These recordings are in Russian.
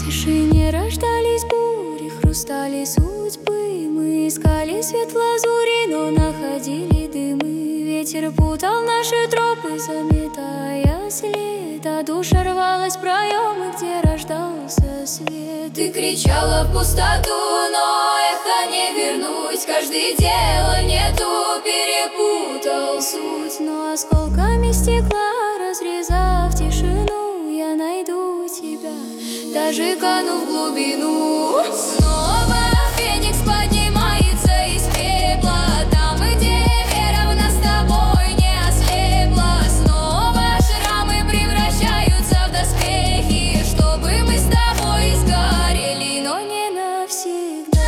тишине рождались бури, хрустали судьбы. Мы искали свет в лазури, но находили дымы. Ветер путал наши тропы, заметая след, а душа рвалась в проемы, где рождался свет. Ты кричала в пустоту, но эхо не вернуть. Каждый дело не ту, перепутал суть. Но осколками стекла, разрезав тишину, я найду тебя, даже кану в глубину. Снова феникс поднимается из пепла, там, где вера в нас с тобой не ослепла. Снова шрамы превращаются в доспехи, чтобы мы с тобой сгорели, но не навсегда.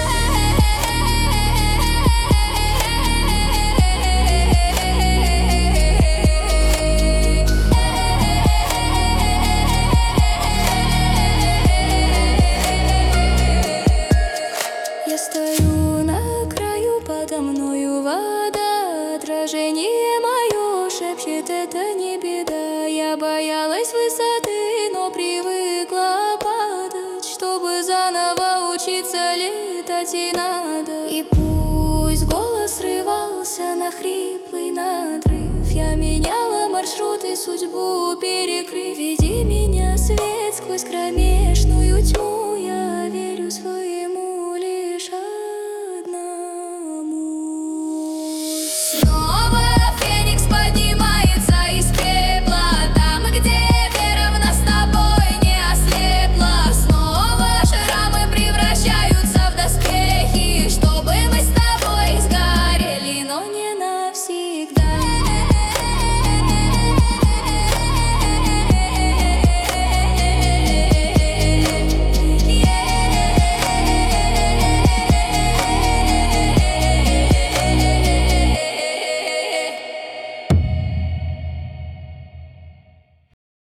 Я стою на краю, подо мною вода. Отражение мое шепчет, это не беда. Я боялась высоты, но привыкла падать. Чтобы заново учиться, летать и надо. И пусть голос срывался на хриплый надрыв, я меняла маршрут и судьбу перекрыв. Веди меня, свет, сквозь кромешную